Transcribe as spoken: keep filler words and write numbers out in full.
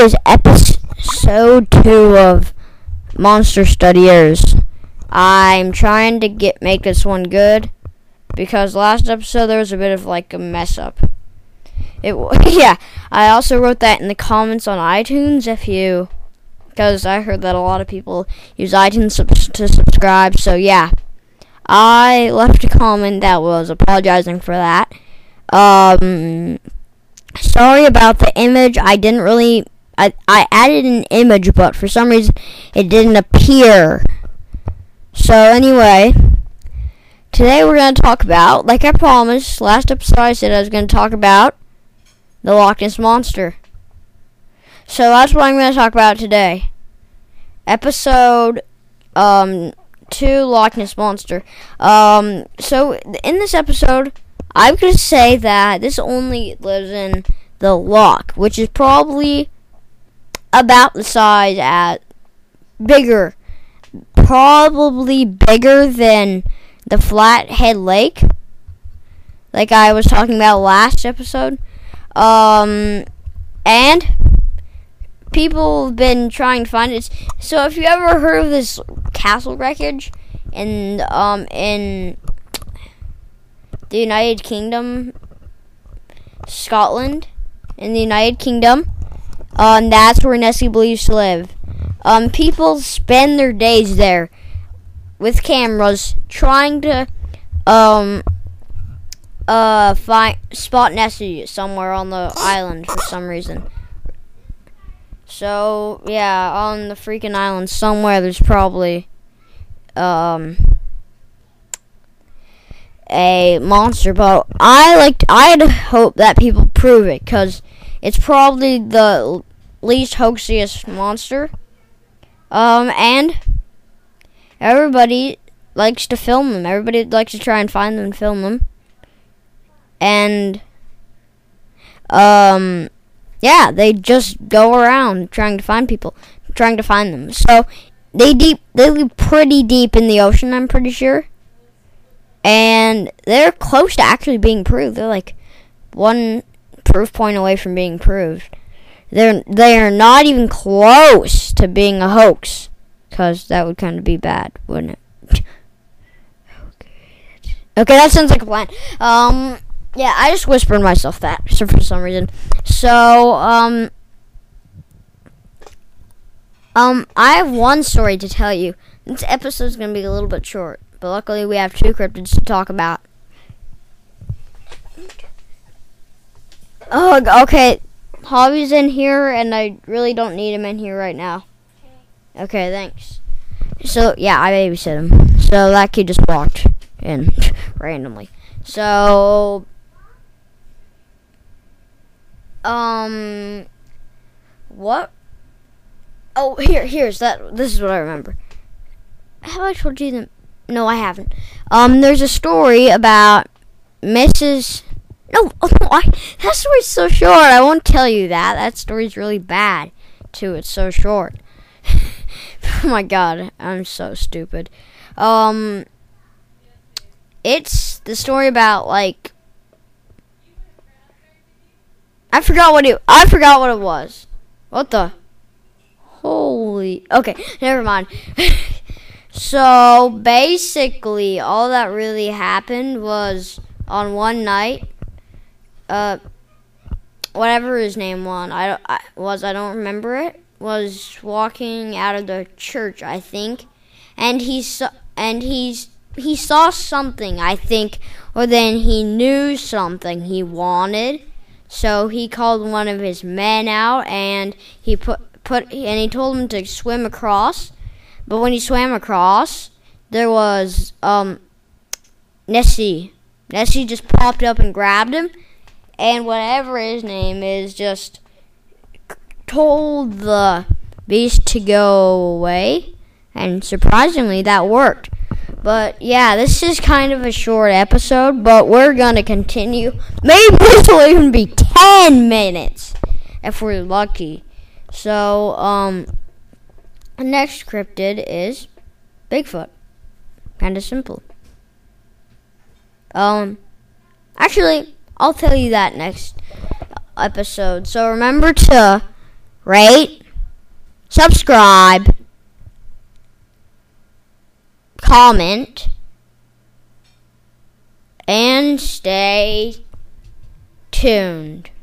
is episode two of Monster Studiers. I'm trying to get make this one good because last episode there was a bit of like a mess up. It yeah. I also wrote that in the comments on iTunes if you, because I heard that a lot of people use iTunes sub- to subscribe. So yeah, I left a comment that was apologizing for that. Um, sorry about the image. I didn't really. I I added an image, but for some reason it didn't appear. So anyway, today we're going to talk about, like I promised, last episode I said I was going to talk about the Loch Ness Monster. So that's what I'm going to talk about today. Episode um, two, Loch Ness Monster. Um, so in this episode, I'm going to say that this only lives in the loch, which is probably about the size at bigger. Probably bigger than the Flathead Lake, like I was talking about last episode. Um, and people have been trying to find it. So if you ever heard of this castle wreckage in um in the United Kingdom, Scotland, in the United Kingdom, um, that's where Nessie believes to live. Um, people spend their days there with cameras trying to um uh find spot Nessie somewhere on the island for some reason. So yeah, on the freaking island somewhere there's probably um a monster, but I like I'd hope that people prove it because it's probably the least hoaxiest monster. Um, and everybody likes to film them. Everybody likes to try and find them and film them. And, um, yeah, they just go around trying to find people, trying to find them. So, they deep, they live pretty deep in the ocean, I'm pretty sure. And they're close to actually being proved. They're like one proof point away from being proved. They're they are not even close to being a hoax, because that would kind of be bad, wouldn't it? Okay, that sounds like a plan. Um, yeah, I just whispered myself that so for some reason. So, um, um, I have one story to tell you. This episode is gonna be a little bit short, but luckily we have two cryptids to talk about. Oh, okay. Hobby's in here, and I really don't need him in here right now. Okay, thanks. So, yeah, I babysit him. So, that kid just walked in randomly. So, um, what? Oh, here, here's that. This is what I remember. Have I told you that? No, I haven't. Um, there's a story about Missus No, oh, no, I, that story's so short. I won't tell you that. That story's really bad, too. It's so short. Oh, my God. I'm so stupid. Um, it's the story about, like, I forgot what it, I forgot what it was. What the? Holy, okay, never mind. So, basically, all that really happened was on one night, Uh, whatever his name was, I, I was, I don't remember it, was walking out of the church, I think, and he saw, and he's, he saw something, I think, or then he knew something he wanted, so he called one of his men out, and he put, put, and he told him to swim across, but when he swam across, there was, um, Nessie. Nessie just popped up and grabbed him, and whatever his name is just told the beast to go away. And surprisingly, that worked. But yeah, this is kind of a short episode, but we're going to continue. Maybe this will even be ten minutes if we're lucky. So, um, the next cryptid is Bigfoot. Kind of simple. Um, actually, I'll tell you that next episode. So remember to rate, subscribe, comment, and stay tuned.